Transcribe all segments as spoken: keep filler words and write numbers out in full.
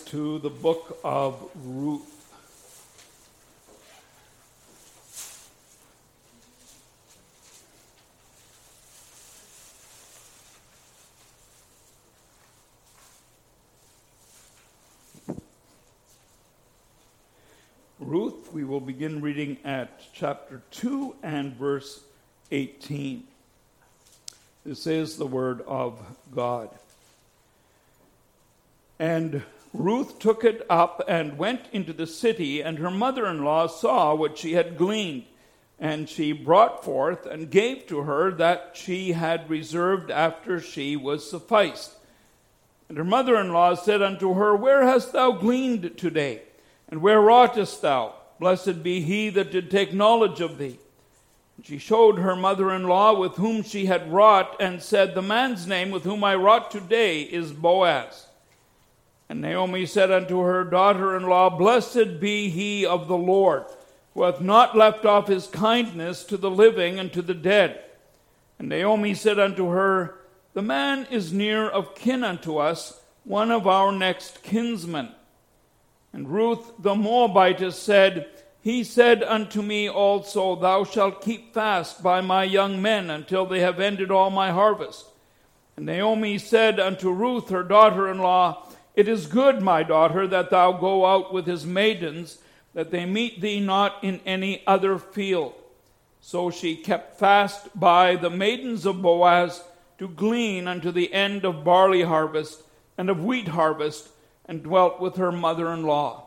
to the book of Ruth. Ruth, we will begin reading at chapter two and verse eighteen. This is the word of God. And Ruth took it up and went into the city, and her mother-in-law saw what she had gleaned. And she brought forth and gave to her that she had reserved after she was sufficed. And her mother-in-law said unto her, Where hast thou gleaned today? And where wrougest thou? Blessed be he that did take knowledge of thee. And she showed her mother-in-law with whom she had wrought, and said, The man's name with whom I wrought today is Boaz. And Naomi said unto her daughter-in-law, Blessed be he of the Lord, who hath not left off his kindness to the living and to the dead. And Naomi said unto her, The man is near of kin unto us, one of our next kinsmen. And Ruth the Moabitess said, He said unto me also, Thou shalt keep fast by my young men until they have ended all my harvest. And Naomi said unto Ruth her daughter-in-law, It is good, my daughter, that thou go out with his maidens, that they meet thee not in any other field. So she kept fast by the maidens of Boaz to glean unto the end of barley harvest and of wheat harvest, and dwelt with her mother-in-law.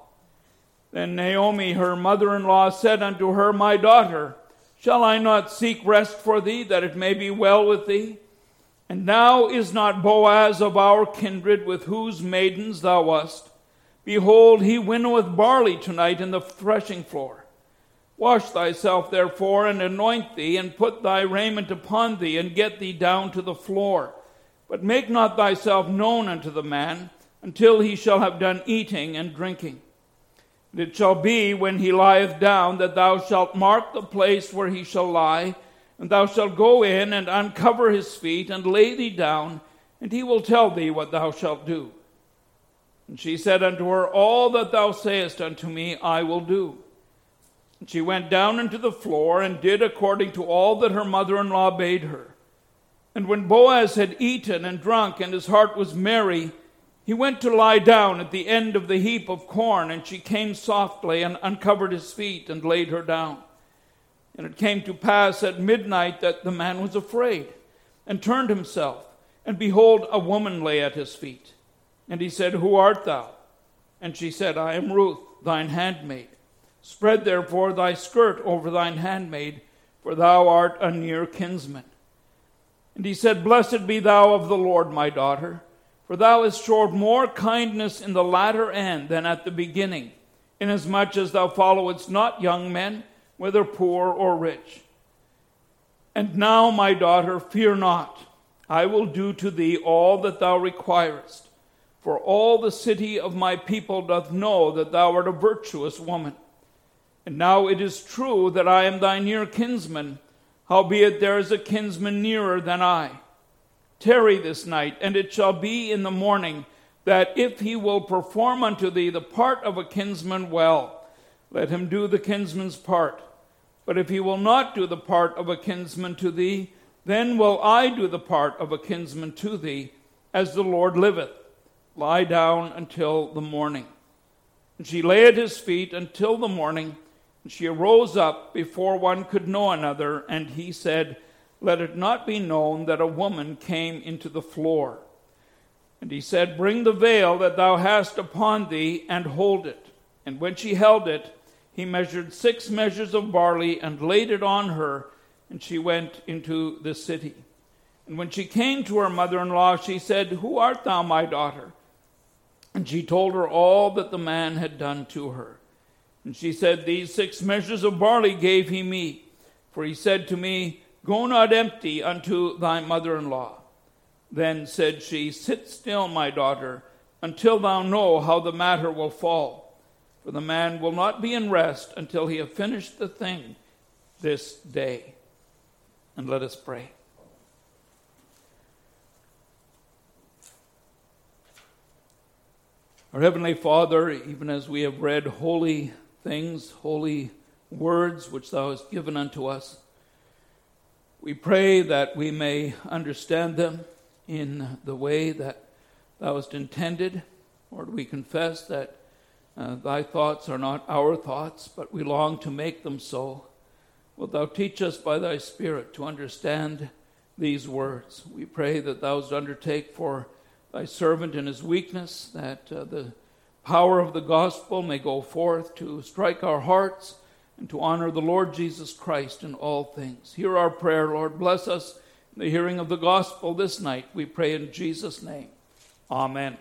Then Naomi, her mother-in-law, said unto her, My daughter, shall I not seek rest for thee, that it may be well with thee? And now is not Boaz of our kindred, with whose maidens thou wast? Behold, he winnoweth barley tonight in the threshing floor. Wash thyself therefore, and anoint thee, and put thy raiment upon thee, and get thee down to the floor. But make not thyself known unto the man, until he shall have done eating and drinking. And it shall be, when he lieth down, that thou shalt mark the place where he shall lie, and thou shalt go in and uncover his feet, and lay thee down, and he will tell thee what thou shalt do. And she said unto her, All that thou sayest unto me I will do. And she went down into the floor, and did according to all that her mother-in-law bade her. And when Boaz had eaten and drunk, and his heart was merry, he went to lie down at the end of the heap of corn, and she came softly and uncovered his feet and laid her down. And it came to pass at midnight that the man was afraid, and turned himself, and behold, a woman lay at his feet. And he said, Who art thou? And she said, I am Ruth, thine handmaid. Spread therefore thy skirt over thine handmaid, for thou art a near kinsman. And he said, Blessed be thou of the Lord, my daughter, for thou hast showed more kindness in the latter end than at the beginning, inasmuch as thou followest not young men, whether poor or rich. And now, my daughter, fear not. I will do to thee all that thou requirest. For all the city of my people doth know that thou art a virtuous woman. And now it is true that I am thy near kinsman, howbeit there is a kinsman nearer than I. Tarry this night, and it shall be in the morning, that if he will perform unto thee the part of a kinsman well, let him do the kinsman's part. But if he will not do the part of a kinsman to thee, then will I do the part of a kinsman to thee, as the Lord liveth. Lie down until the morning. And she lay at his feet until the morning, and she arose up before one could know another, and he said, Let it not be known that a woman came into the floor. And he said, Bring the veil that thou hast upon thee, and hold it. And when she held it, he measured six measures of barley, and laid it on her, and she went into the city. And when she came to her mother-in-law, she said, Who art thou, my daughter? And she told her all that the man had done to her. And she said, These six measures of barley gave he me, for he said to me, Go not empty unto thy mother-in-law. Then said she, Sit still, my daughter, until thou know how the matter will fall. For the man will not be in rest until he have finished the thing this day. And let us pray. Our Heavenly Father, even as we have read holy things, holy words which Thou hast given unto us, we pray that we may understand them in the way that Thou hast intended. Lord, we confess that uh, Thy thoughts are not our thoughts, but we long to make them so. Wilt Thou teach us by Thy Spirit to understand these words? We pray that Thou wouldst undertake for Thy servant in his weakness, that uh, the power of the gospel may go forth to strike our hearts and to honor the Lord Jesus Christ in all things. Hear our prayer, Lord. Bless us in the hearing of the gospel this night. We pray in Jesus' name. Amen.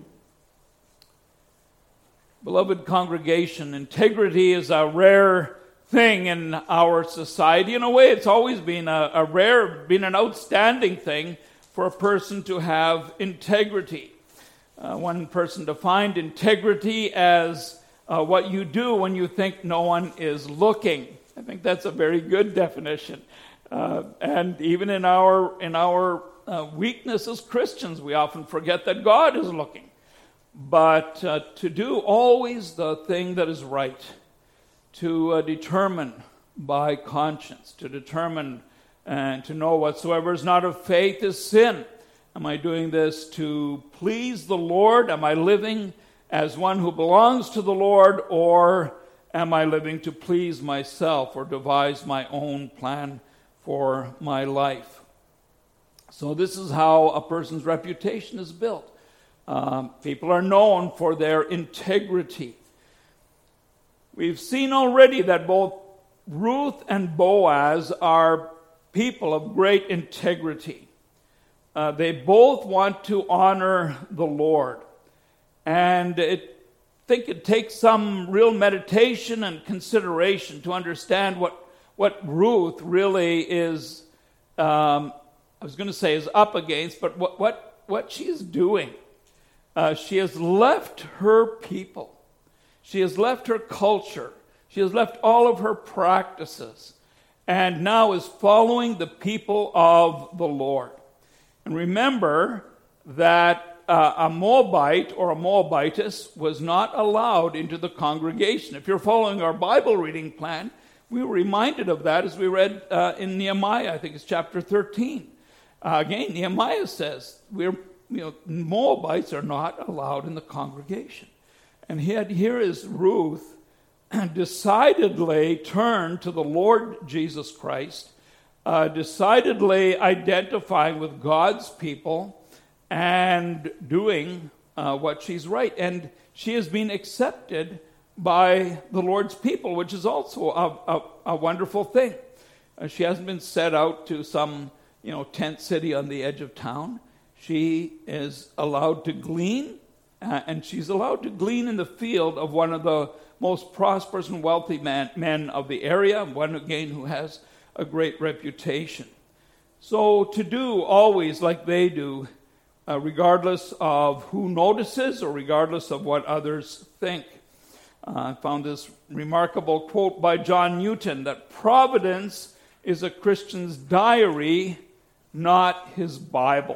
Beloved congregation, integrity is a rare thing in our society. In a way, it's always been a, a rare, been an outstanding thing for a person to have integrity. Uh, one person defined integrity as uh, what you do when you think no one is looking. I think that's a very good definition. Uh, and even in our in our uh, weakness as Christians, we often forget that God is looking. But uh, to do always the thing that is right, to uh, determine by conscience, to determine and to know whatsoever is not of faith is sin. Am I doing this to please the Lord? Am I living as one who belongs to the Lord? Or am I living to please myself or devise my own plan for my life? So this is how a person's reputation is built. Um, people are known for their integrity. We've seen already that both Ruth and Boaz are people of great integrity. Uh, they both want to honor the Lord. And I think it takes some real meditation and consideration to understand what, what Ruth really is, um, I was going to say is up against, but what, what, what she's doing. Uh, she has left her people. She has left her culture. She has left all of her practices. And now is following the people of the Lord. And remember that uh, a Moabite or a Moabitess was not allowed into the congregation. If you're following our Bible reading plan, we were reminded of that as we read uh, in Nehemiah, I think it's chapter thirteen. Uh, again, Nehemiah says, we're, you know, Moabites are not allowed in the congregation. And yet here is Ruth decidedly turned to the Lord Jesus Christ, uh, decidedly identifying with God's people and doing uh, what she's right. And she has been accepted by the Lord's people, which is also a, a, a wonderful thing. Uh, she hasn't been set out to some, you know, tent city on the edge of town. She is allowed to glean, uh, and she's allowed to glean in the field of one of the most prosperous and wealthy man, men of the area, one again who has a great reputation. So to do always like they do, uh, regardless of who notices or regardless of what others think. Uh, I found this remarkable quote by John Newton, that providence is a Christian's diary, not his Bible.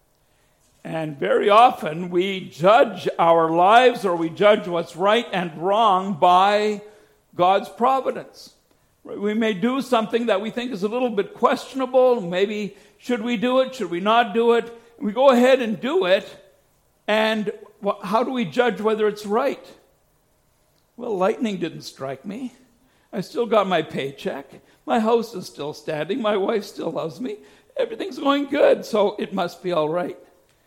And very often we judge our lives or we judge what's right and wrong by God's providence. We may do something that we think is a little bit questionable. Maybe should we do it? Should we not do it? We go ahead and do it. And how do we judge whether it's right? Well, lightning didn't strike me. I still got my paycheck. My house is still standing. My wife still loves me. Everything's going good, so it must be all right.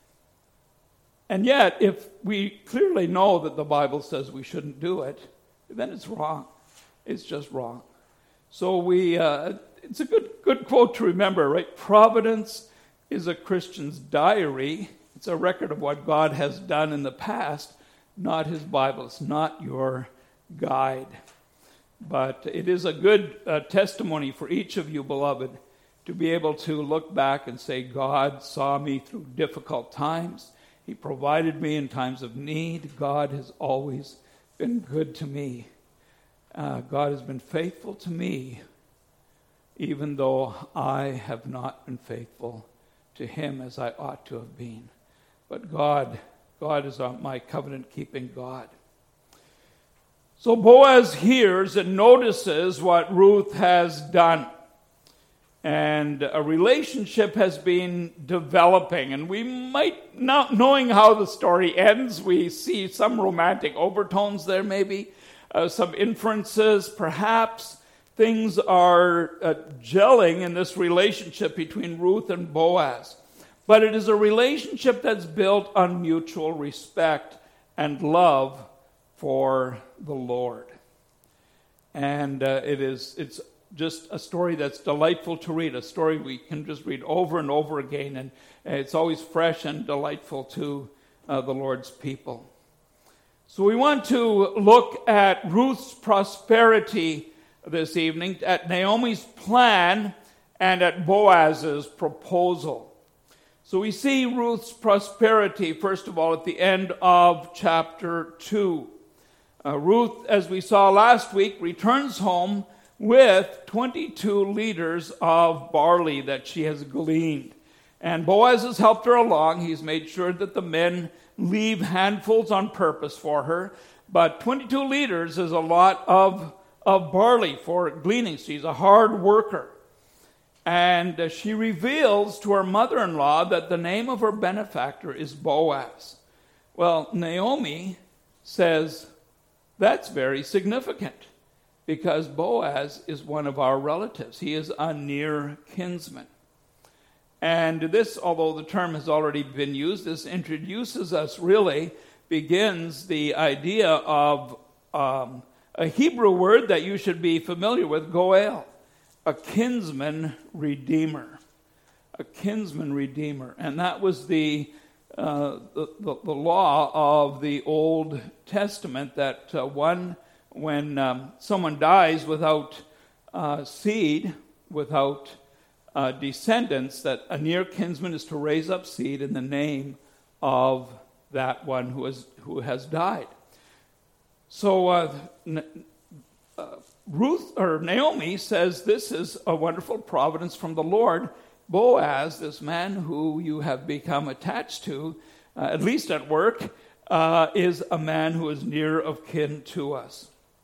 And yet, if we clearly know that the Bible says we shouldn't do it, then it's wrong. It's just wrong. So we, uh, it's a good good quote to remember, right? Providence is a Christian's diary. It's a record of what God has done in the past, not his Bible. It's not your guide. But it is a good uh, testimony for each of you, beloved, to be able to look back and say, God saw me through difficult times. He provided me in times of need. God has always been good to me. Uh, God has been faithful to me, even though I have not been faithful to him as I ought to have been. But God God is my covenant-keeping God. So Boaz hears and notices what Ruth has done. And a relationship has been developing. And we might, not knowing how the story ends, we see some romantic overtones there maybe, uh, some inferences, perhaps. Things are uh, gelling in this relationship between Ruth and Boaz. But it is a relationship that's built on mutual respect and love for the Lord. And uh, it is, it's just a story that's delightful to read, a story we can just read over and over again, and it's always fresh and delightful to uh, the Lord's people. So we want to look at Ruth's prosperity this evening, at Naomi's plan, and at Boaz's proposal. So we see Ruth's prosperity, first of all, at the end of chapter two. Uh, Ruth, as we saw last week, returns home with twenty-two liters of barley that she has gleaned. And Boaz has helped her along. He's made sure that the men leave handfuls on purpose for her. But twenty-two liters is a lot of, of barley for gleaning. She's a hard worker. And uh, she reveals to her mother-in-law that the name of her benefactor is Boaz. Well, Naomi says, that's very significant, because Boaz is one of our relatives. He is a near kinsman. And this, although the term has already been used, this introduces us, really begins the idea of um, a Hebrew word that you should be familiar with, goel, a kinsman redeemer. A kinsman redeemer. And that was the, uh, the, the, the law of the Old Testament, that uh, one... When um, someone dies without uh, seed, without uh, descendants, that a near kinsman is to raise up seed in the name of that one who has who has died. So uh, uh, Ruth or Naomi says this is a wonderful providence from the Lord. Boaz, this man who you have become attached to, uh, at least at work, uh, is a man who is near of kin to us.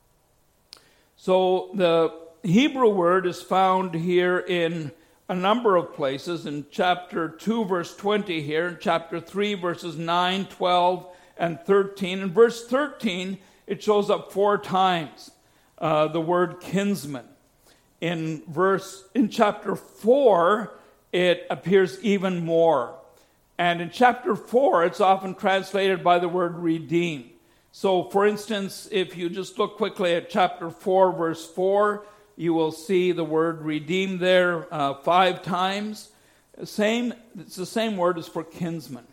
So the Hebrew word is found here in a number of places, in chapter two, verse twenty here, in chapter three, verses nine, twelve, and thirteen. In verse thirteen, it shows up four times, uh, the word kinsman. In verse, in chapter four, it appears even more. And in chapter four, it's often translated by the word redeem. So, for instance, if you just look quickly at chapter four, verse four, you will see the word redeem there uh, five times. Same, it's the same word as for kinsman.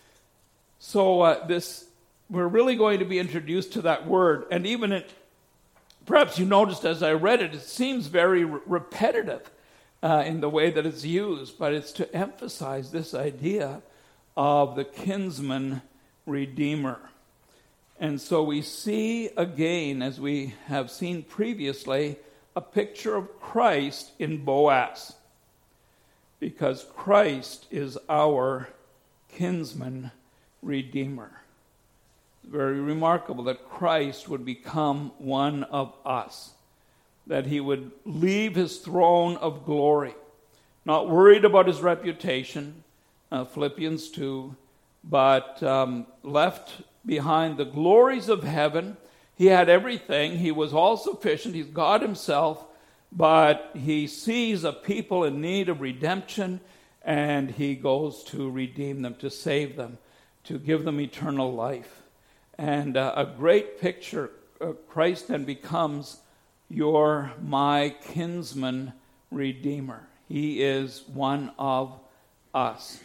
So, uh, this we're really going to be introduced to that word. And even it, perhaps you noticed as I read it, it seems very re- repetitive uh, in the way that it's used. But it's to emphasize this idea of the kinsman redeemer. And so we see again, as we have seen previously, a picture of Christ in Boaz. Because Christ is our kinsman redeemer. It's very remarkable that Christ would become one of us. That he would leave his throne of glory. Not worried about his reputation, uh, Philippians two, but um, left behind the glories of heaven. He had everything. He was all sufficient. He's God himself. But he sees a people in need of redemption, and he goes to redeem them, to save them, to give them eternal life. And uh, a great picture, uh, Christ then becomes your, my kinsman redeemer. He is one of us.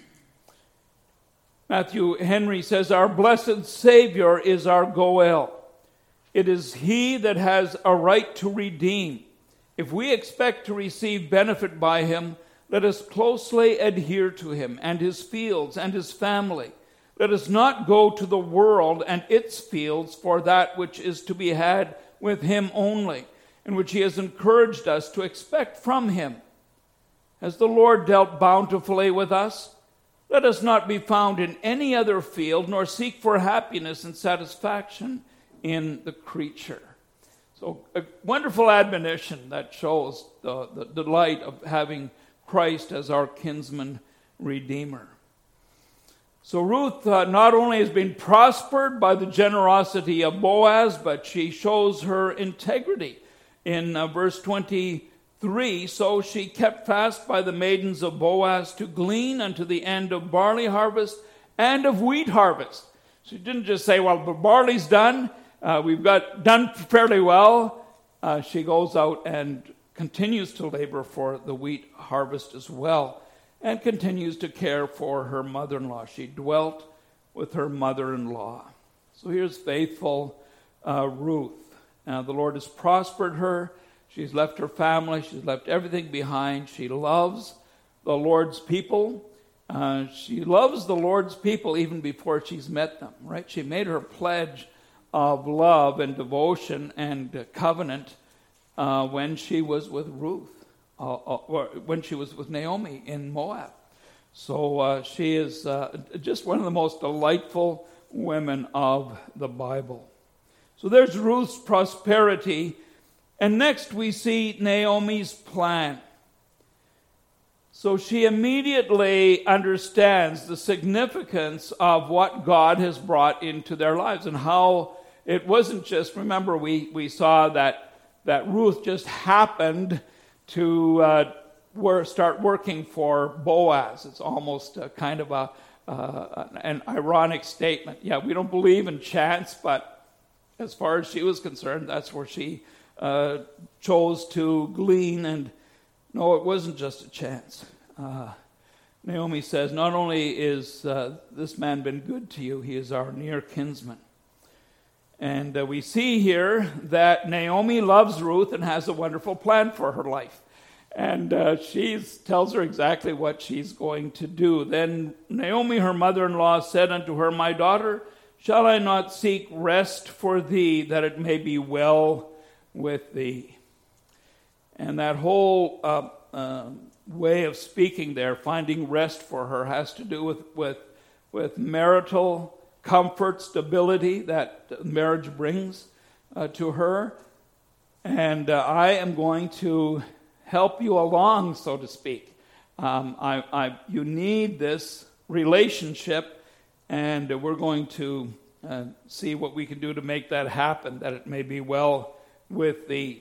Matthew Henry says, our blessed Savior is our goel. It is he that has a right to redeem. If we expect to receive benefit by him, let us closely adhere to him and his fields and his family. Let us not go to the world and its fields for that which is to be had with him only, and which he has encouraged us to expect from him. Has the Lord dealt bountifully with us? Let us not be found in any other field, nor seek for happiness and satisfaction in the creature. So a wonderful admonition that shows the, the delight of having Christ as our kinsman redeemer. So Ruth uh, not only has been prospered by the generosity of Boaz, but she shows her integrity. In uh, verse twenty-three, so she kept fast by the maidens of Boaz to glean unto the end of barley harvest and of wheat harvest. She didn't just say, well, the barley's done. Uh, we've got done fairly well. Uh, she goes out and continues to labor for the wheat harvest as well, and continues to care for her mother-in-law. She dwelt with her mother-in-law. So here's faithful uh, Ruth. Now the Lord has prospered her. She's left her family. She's left everything behind. She loves the Lord's people. Uh, she loves the Lord's people even before she's met them, right? She made her pledge of love and devotion and uh, covenant uh, when she was with Ruth, uh, uh, or when she was with Naomi in Moab. So uh, she is uh, just one of the most delightful women of the Bible. So there's Ruth's prosperity. And next we see Naomi's plan. So she immediately understands the significance of what God has brought into their lives and how it wasn't just, remember we, we saw that, that Ruth just happened to uh, wor- start working for Boaz. It's almost a kind of a, uh, an ironic statement. Yeah, we don't believe in chance, but as far as she was concerned, that's where she uh, chose to glean. And no, it wasn't just a chance. Uh, Naomi says, not only is uh, this man been good to you, he is our near kinsman. And uh, we see here that Naomi loves Ruth and has a wonderful plan for her life. And uh, she tells her exactly what she's going to do. Then Naomi, her mother-in-law, said unto her, my daughter, shall I not seek rest for thee, that it may be well with thee? And that whole uh, uh, way of speaking there, finding rest for her, has to do with, with, with marital comfort, stability that marriage brings uh, to her. And uh, I am going to help you along, so to speak. Um, I, I, you need this relationship, and we're going to uh, see what we can do to make that happen, that it may be well with thee.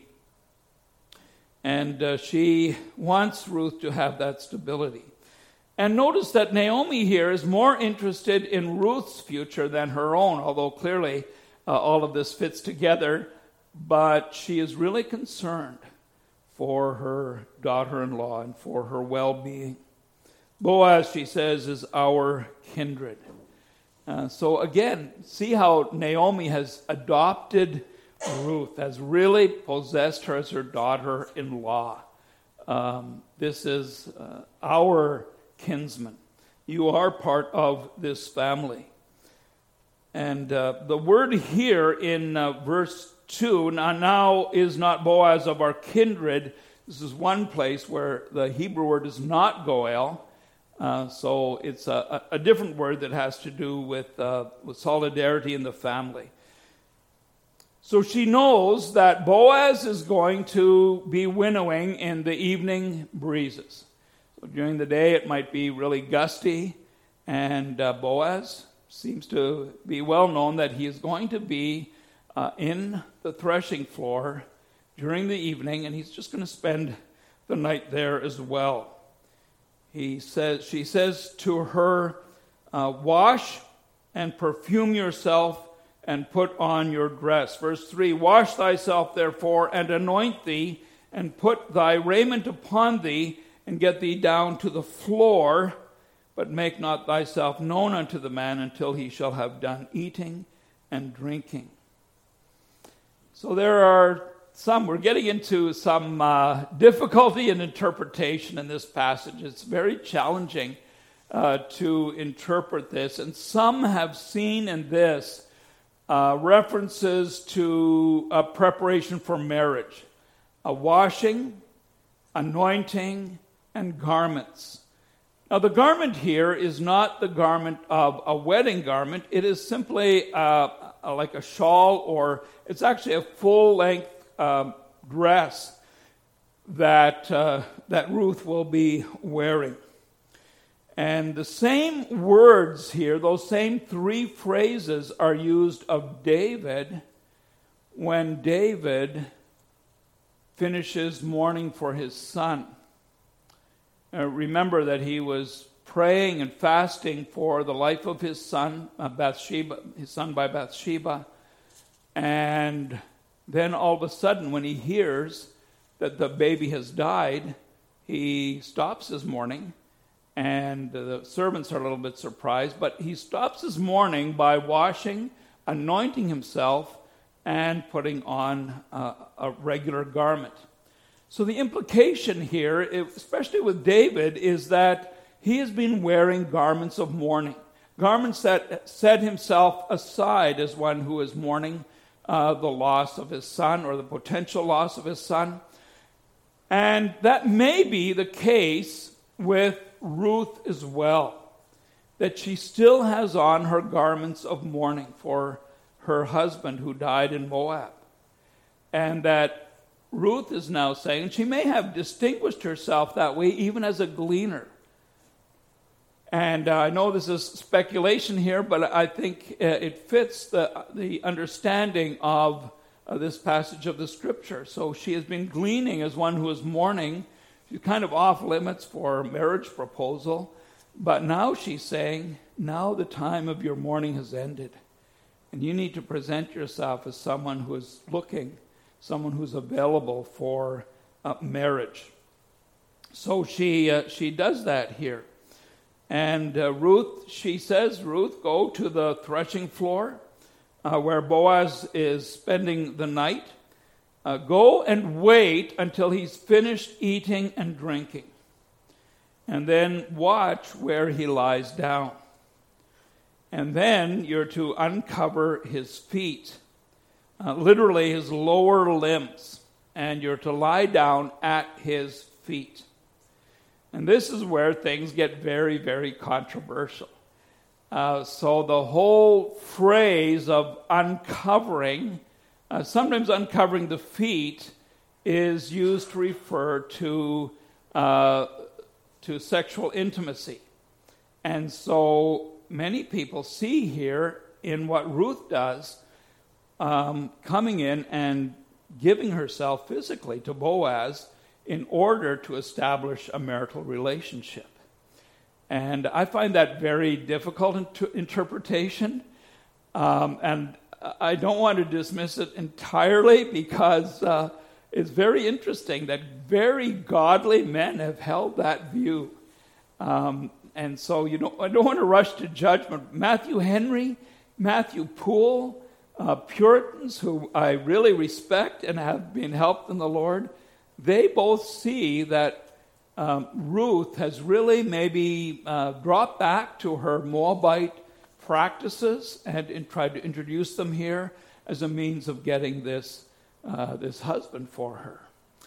And uh, she wants Ruth to have that stability. And notice that Naomi here is more interested in Ruth's future than her own, although clearly uh, all of this fits together. But she is really concerned for her daughter-in-law and for her well-being. Boaz, she says, is our kindred. Uh, so again, see how Naomi has adopted Ruth, has really possessed her as her daughter-in-law. Um, this is uh, our kinsman. You are part of this family. And uh, the word here in uh, verse two, now, now is not Boaz of our kindred. This is one place where the Hebrew word is not Goel. Uh, so it's a, a different word that has to do with, uh, with solidarity in the family. So she knows that Boaz is going to be winnowing in the evening breezes. So during the day it might be really gusty, and uh, Boaz seems to be well known that he is going to be uh, in the threshing floor during the evening, and he's just going to spend the night there as well. He says, she says to her, uh, wash and perfume yourself and put on your dress. Verse three, wash thyself therefore and anoint thee and put thy raiment upon thee and get thee down to the floor, but make not thyself known unto the man until he shall have done eating and drinking. So there are some, we're getting into some uh, difficulty in interpretation in this passage. It's very challenging uh, to interpret this. And some have seen in this uh, references to a preparation for marriage, a washing, anointing, and garments. Now, the garment here is not the garment of a wedding garment. It is simply uh, like a shawl, or it's actually a full-length uh, dress that uh, that Ruth will be wearing. And the same words here, those same three phrases, are used of David when David finishes mourning for his son. Uh, remember that he was praying and fasting for the life of his son, uh, Bathsheba, his son by Bathsheba. And then all of a sudden, when he hears that the baby has died, he stops his mourning. And the servants are a little bit surprised, but he stops his mourning by washing, anointing himself, and putting on uh, a regular garment. So the implication here, especially with David, is that he has been wearing garments of mourning, garments that set himself aside as one who is mourning uh, the loss of his son, or the potential loss of his son. And that may be the case with Ruth as well, that she still has on her garments of mourning for her husband who died in Moab. And that Ruth is now saying, and she may have distinguished herself that way even as a gleaner. And uh, I know this is speculation here, but I think uh, it fits the, the understanding of uh, this passage of the Scripture. So she has been gleaning as one who is mourning. She's kind of off limits for a marriage proposal. But now she's saying, now the time of your mourning has ended. And you need to present yourself as someone who is looking, someone who's available for uh, marriage. So she uh, she does that here. And uh, Ruth, she says, Ruth, go to the threshing floor uh, where Boaz is spending the night. Uh, go and wait until he's finished eating and drinking. And then watch where he lies down. And then you're to uncover his feet, uh, literally his lower limbs, and you're to lie down at his feet. And this is where things get very, very controversial. Uh, so the whole phrase of uncovering, uh, sometimes uncovering the feet, is used to refer to uh, to sexual intimacy. And so many people see here in what Ruth does, um, coming in and giving herself physically to Boaz in order to establish a marital relationship. And I find that very difficult in- interpretation. Um, and I don't want to dismiss it entirely, because uh, it's very interesting that very godly men have held that view. Um, and so you know, I don't want to rush to judgment. Matthew Henry, Matthew Poole, uh, Puritans who I really respect and have been helped in the Lord, they both see that um, Ruth has really maybe uh, dropped back to her Moabite practices and, and tried to introduce them here as a means of getting this uh, this husband for her.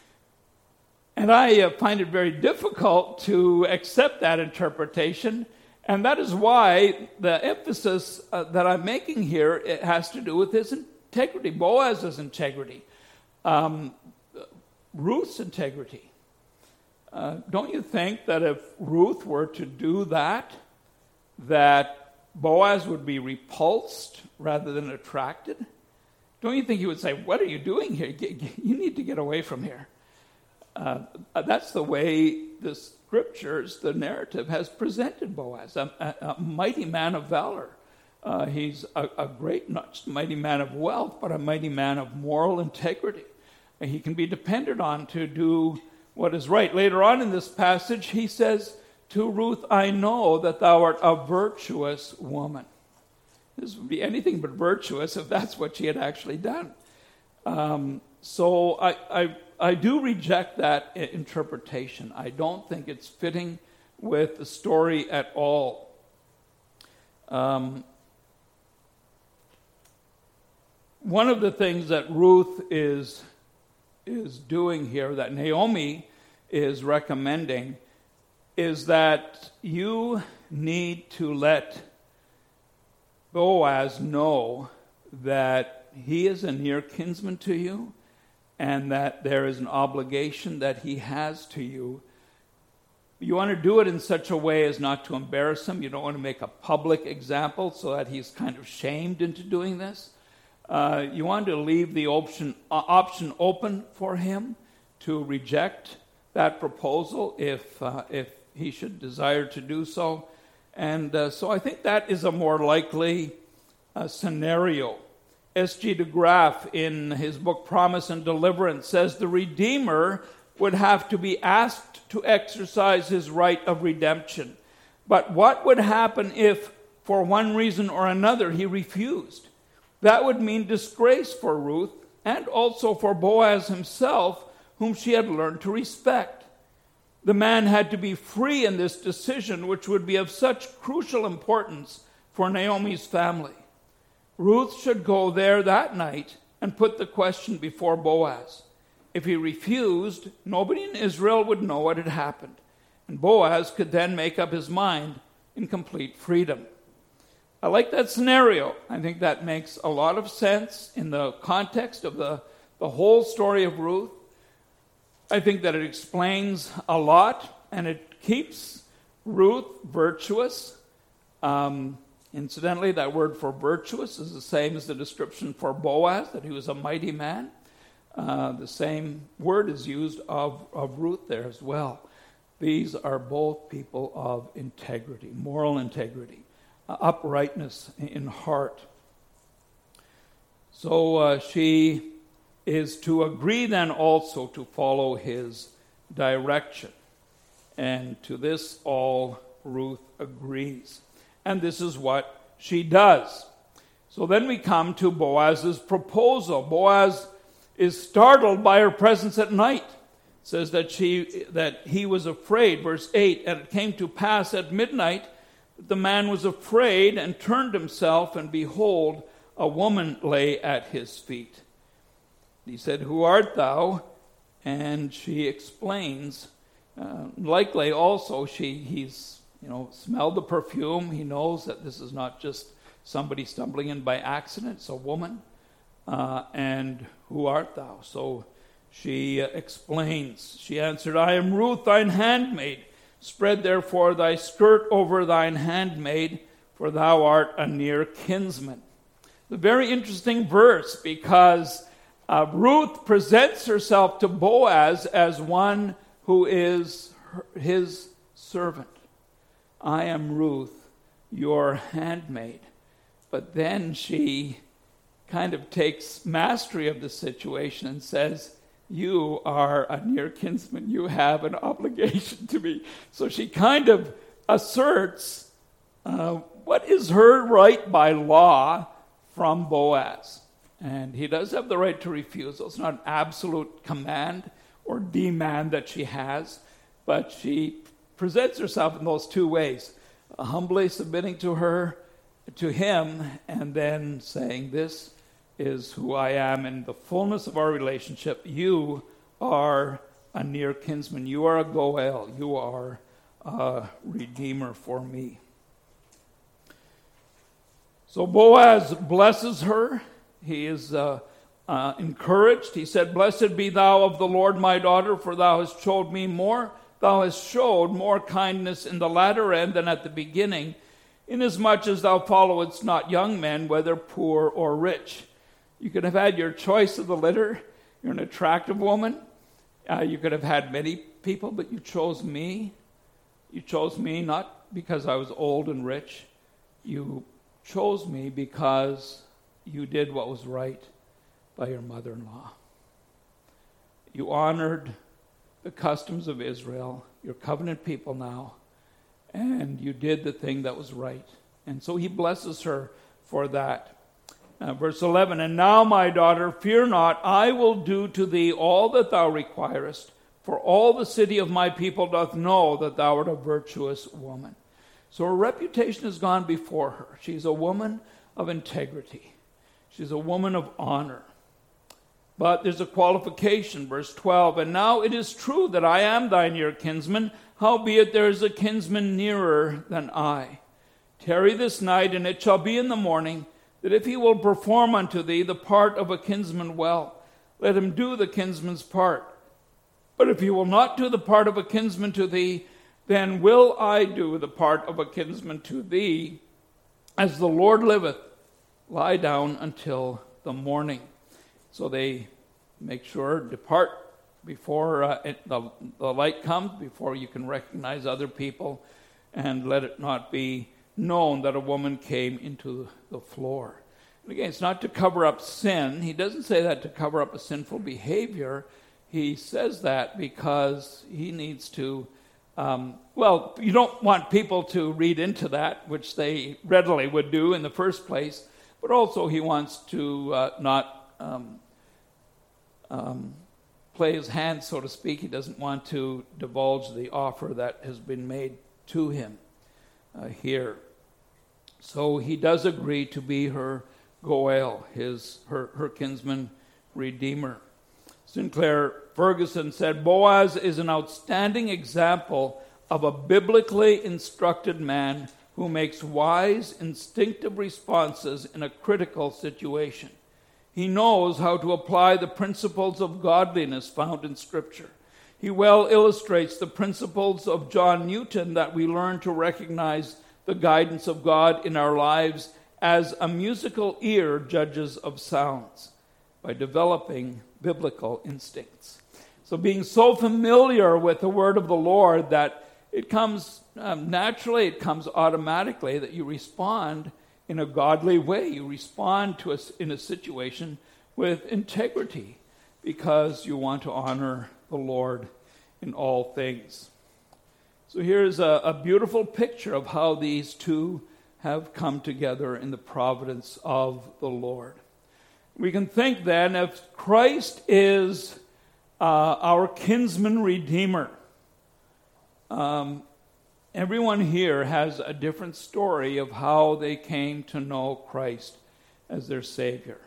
And I uh, find it very difficult to accept that interpretation, and that is why the emphasis uh, that I'm making here, it has to do with his integrity, Boaz's integrity, um, Ruth's integrity. Uh, don't you think that if Ruth were to do that, that Boaz would be repulsed rather than attracted? Don't you think he would say, what are you doing here? You need to get away from here. Uh, that's the way the Scriptures, the narrative, has presented Boaz, a, a, a mighty man of valor. Uh, he's a, a great, not just a mighty man of wealth, but a mighty man of moral integrity. And he can be depended on to do what is right. Later on in this passage, he says to Ruth, I know that thou art a virtuous woman. This would be anything but virtuous if that's what she had actually done. Um, so I, I, I do reject that interpretation. I don't think it's fitting with the story at all. Um, one of the things that Ruth is is doing here, that Naomi is recommending, is that you need to let Boaz know that he is a near kinsman to you and that there is an obligation that he has to you. You want to do it in such a way as not to embarrass him. You don't want to make a public example so that he's kind of shamed into doing this. Uh, you want to leave the option, uh, option open for him to reject that proposal if uh, if he should desire to do so. And uh, so I think that is a more likely uh, scenario. S G de Graaf, in his book Promise and Deliverance, says the Redeemer would have to be asked to exercise his right of redemption. But what would happen if, for one reason or another, he refused? That would mean disgrace for Ruth and also for Boaz himself, whom she had learned to respect. The man had to be free in this decision, which would be of such crucial importance for Naomi's family. Ruth should go there that night and put the question before Boaz. If he refused, nobody in Israel would know what had happened, and Boaz could then make up his mind in complete freedom. I like that scenario. I think that makes a lot of sense in the context of the, the whole story of Ruth. I think that it explains a lot, and it keeps Ruth virtuous. Um, incidentally, that word for virtuous is the same as the description for Boaz, that he was a mighty man. Uh, the same word is used of, of Ruth there as well. These are both people of integrity, moral integrity, uh, uprightness in heart. So uh, she is to agree then also to follow his direction. And to this all Ruth agrees. And this is what she does. So then we come to Boaz's proposal. Boaz is startled by her presence at night. It says that she that he was afraid. Verse eight, and it came to pass at midnight that the man was afraid and turned himself, and behold, a woman lay at his feet. He said, "Who art thou?" And she explains. Uh, likely also she he's you know smelled the perfume. He knows that this is not just somebody stumbling in by accident. It's a woman. Uh, and who art thou? So she uh, explains. She answered, I am Ruth, thine handmaid. Spread therefore thy skirt over thine handmaid, for thou art a near kinsman. The very interesting verse, because uh, Ruth presents herself to Boaz as one who is her, his servant. I am Ruth, your handmaid. But then she kind of takes mastery of the situation and says, you are a near kinsman. You have an obligation to me. So she kind of asserts uh, what is her right by law from Boaz. And he does have the right to refuse. It's not an absolute command or demand that she has, but she presents herself in those two ways, uh, humbly submitting to her, to him, and then saying, this is who I am in the fullness of our relationship. You are a near kinsman. You are a Goel. You are a redeemer for me. So Boaz blesses her. He is uh, uh, encouraged. He said, blessed be thou of the Lord, my daughter, for thou hast showed me more. Thou hast showed more kindness in the latter end than at the beginning, inasmuch as thou followest not young men, whether poor or rich. You could have had your choice of the litter. You're an attractive woman. Uh, you could have had many people, but you chose me. You chose me not because I was old and rich. You chose me because you did what was right by your mother-in-law. You honored the customs of Israel, your covenant people now, and you did the thing that was right. And so he blesses her for that. Uh, verse eleven, and now, my daughter, fear not, I will do to thee all that thou requirest, for all the city of my people doth know that thou art a virtuous woman. So her reputation has gone before her. She's a woman of integrity. She's a woman of honor. But there's a qualification, verse twelve, and now it is true that I am thy near kinsman. Howbeit there is a kinsman nearer than I. Tarry this night, and it shall be in the morning, that if he will perform unto thee the part of a kinsman well, let him do the kinsman's part. But if he will not do the part of a kinsman to thee, then will I do the part of a kinsman to thee. As the Lord liveth, lie down until the morning. So they make sure, depart before uh, it, the, the light comes, before you can recognize other people, and let it not be known that a woman came into the floor. And again, it's not to cover up sin. He doesn't say that to cover up a sinful behavior. He says that because he needs to, um, well, you don't want people to read into that, which they readily would do in the first place, but also he wants to uh, not um, um, play his hand, so to speak. He doesn't want to divulge the offer that has been made to him uh, here. So he does agree to be her Goel, his her, her kinsman redeemer. Sinclair Ferguson said, Boaz is an outstanding example of a biblically instructed man who makes wise, instinctive responses in a critical situation. He knows how to apply the principles of godliness found in Scripture. He well illustrates the principles of John Newton that we learn to recognize the guidance of God in our lives as a musical ear judges of sounds by developing biblical instincts. So being so familiar with the word of the Lord that it comes um, naturally, it comes automatically that you respond in a godly way. You respond to us in a situation with integrity because you want to honor the Lord in all things. So here's a, a beautiful picture of how these two have come together in the providence of the Lord. We can think then, if Christ is uh, our kinsman redeemer, um, everyone here has a different story of how they came to know Christ as their Savior.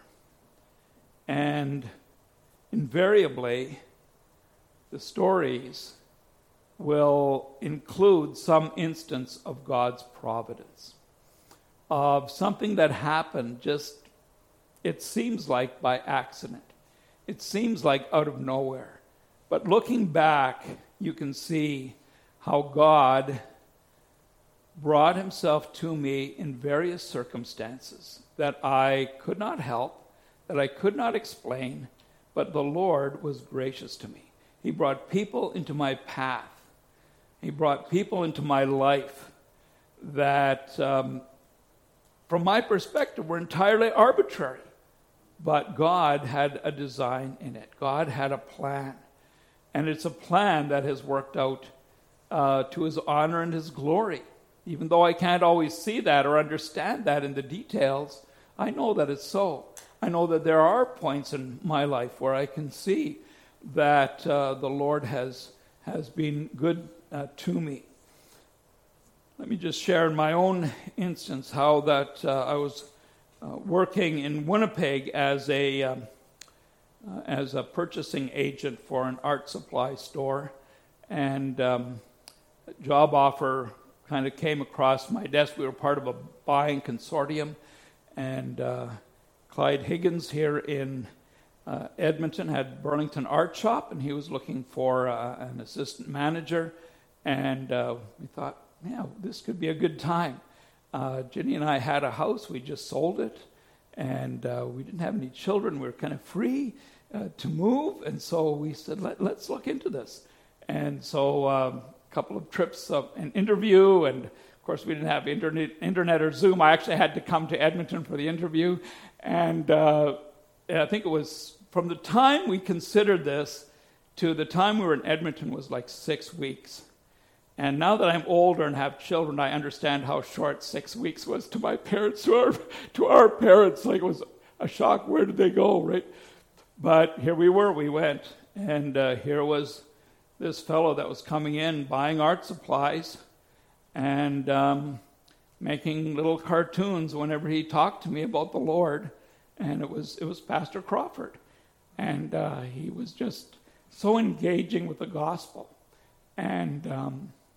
And invariably, the stories will include some instance of God's providence, of something that happened just, it seems like by accident. It seems like out of nowhere. But looking back, you can see how God brought himself to me in various circumstances that I could not help, that I could not explain, but the Lord was gracious to me. He brought people into my path. He brought people into my life that, um, from my perspective, were entirely arbitrary. But God had a design in it. God had a plan. And it's a plan that has worked out uh, to his honor and his glory. Even though I can't always see that or understand that in the details, I know that it's so. I know that there are points in my life where I can see that uh, the Lord has, has been good uh, to me. Let me just share in my own instance how that uh, I was uh, working in Winnipeg as a um, uh, as a purchasing agent for an art supply store, and um, a job offer kind of came across my desk. We were part of a buying consortium, and uh, Clyde Higgins here in uh, Edmonton had Burlington Art Shop, and he was looking for uh, an assistant manager, and uh, we thought, yeah, this could be a good time. Uh, Ginny and I had a house. We just sold it, and uh, we didn't have any children. We were kind of free uh, to move, and so we said, Let, let's look into this. And so um, a couple of trips, uh, an interview, and of course we didn't have internet, internet or Zoom. I actually had to come to Edmonton for the interview, and uh, I think it was from the time we considered this to the time we were in Edmonton was like six weeks. And now that I'm older and have children, I understand how short six weeks was to my parents, to our, to our parents. Like, it was a shock. Where did they go, right? But here we were. We went. And uh, here was this fellow that was coming in, buying art supplies, and um, making little cartoons whenever he talked to me about the Lord. And it was, it was Pastor Crawford. And uh, he was just so engaging with the gospel. And... Um,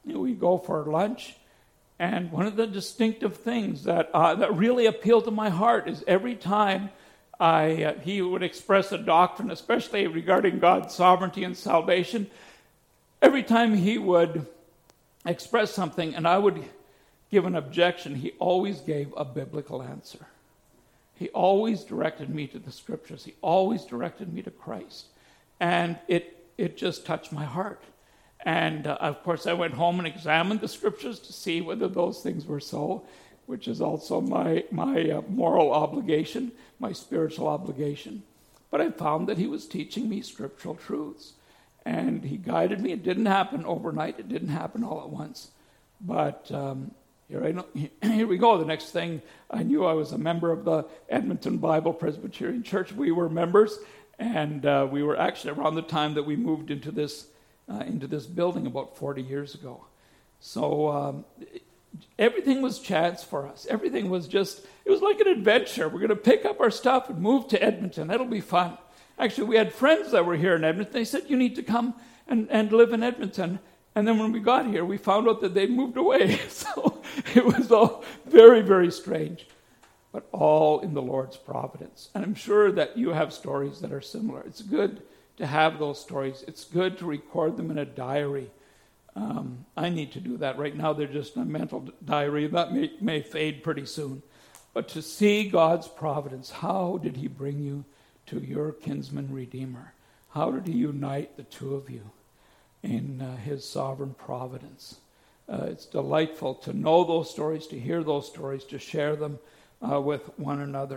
you know, we go for lunch. And one of the distinctive things that uh, that really appealed to my heart is every time I uh, he would express a doctrine, especially regarding God's sovereignty and salvation, every time he would express something and I would give an objection, he always gave a biblical answer. He always directed me to the scriptures. He always directed me to Christ. And it it just touched my heart. And, uh, of course, I went home and examined the scriptures to see whether those things were so, which is also my, my uh, moral obligation, my spiritual obligation. But I found that he was teaching me scriptural truths. And he guided me. It didn't happen overnight. It didn't happen all at once. But um, here, I know, here we go. The next thing, I knew I was a member of the Edmonton Bible Presbyterian Church. We were members, and uh, we were actually around the time that we moved into this Uh, into this building about forty years ago. So um, everything was chance for us. Everything was just, it was like an adventure. We're going to pick up our stuff and move to Edmonton. That'll be fun. Actually, we had friends that were here in Edmonton. They said, you need to come and, and live in Edmonton. And then when we got here, we found out that they'd moved away. So it was all very, very strange. But all in the Lord's providence. And I'm sure that you have stories that are similar. It's good to have those stories. It's good to record them in a diary. Um, I need to do that right now. They're just a mental diary. That may, may fade pretty soon. But to see God's providence, how did he bring you to your kinsman redeemer? How did he unite the two of you in uh, his sovereign providence? Uh, it's delightful to know those stories, to hear those stories, to share them uh, with one another.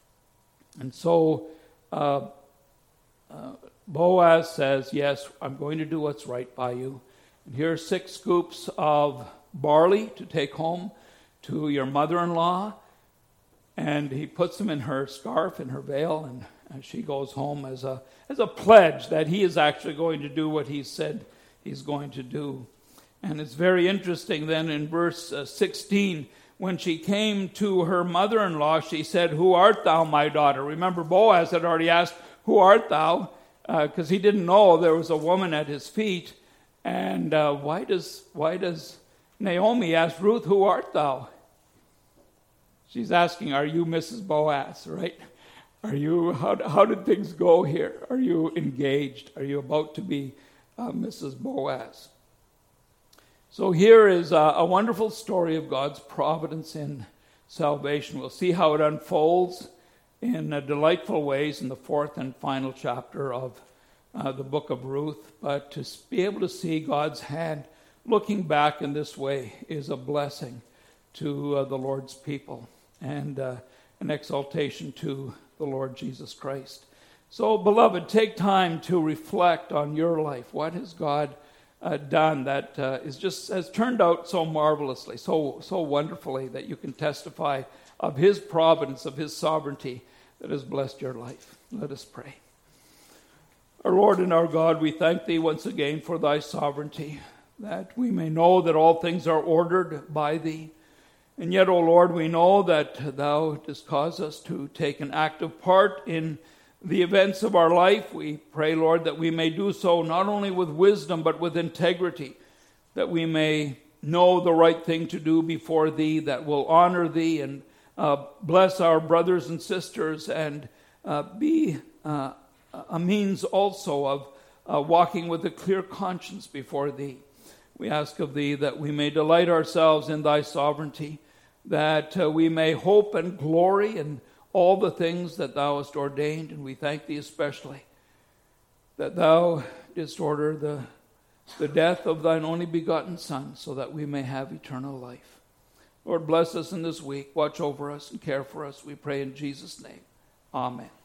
And so uh, uh, Boaz says, yes, I'm going to do what's right by you. And here are six scoops of barley to take home to your mother-in-law. And he puts them in her scarf, in her veil, and, and she goes home as a as a pledge that he is actually going to do what he said he's going to do. And it's very interesting then in verse uh, sixteen, when she came to her mother-in-law, she said, who art thou, my daughter? Remember, Boaz had already asked, who art thou? Because uh, he didn't know there was a woman at his feet. And uh, why does why does Naomi ask Ruth, who art thou? She's asking, are you Missus Boaz, right? Are you, how, how did things go here? Are you engaged? Are you about to be uh, Missus Boaz? So here is a, a wonderful story of God's providence in salvation. We'll see how it unfolds in uh, delightful ways in the fourth and final chapter of uh, the book of Ruth. But to be able to see God's hand looking back in this way is a blessing to uh, the Lord's people and uh, an exaltation to the Lord Jesus Christ. So, beloved, take time to reflect on your life. What has God uh, done that uh, is just has turned out so marvelously, so so wonderfully, that you can testify of his providence, of his sovereignty that has blessed your life. Let us pray. Our Lord and our God, we thank thee once again for thy sovereignty, that we may know that all things are ordered by thee. And yet, O Lord, we know that thou dost cause us to take an active part in the events of our life. We pray, Lord, that we may do so not only with wisdom, but with integrity, that we may know the right thing to do before thee, that will honor thee and uh, bless our brothers and sisters, and uh, be uh, a means also of uh, walking with a clear conscience before thee. We ask of thee that we may delight ourselves in thy sovereignty, that uh, we may hope and glory in all the things that thou hast ordained. And we thank thee especially that thou didst order the, the death of thine only begotten Son, so that we may have eternal life. Lord, bless us in this week. Watch over us and care for us. We pray in Jesus' name. Amen.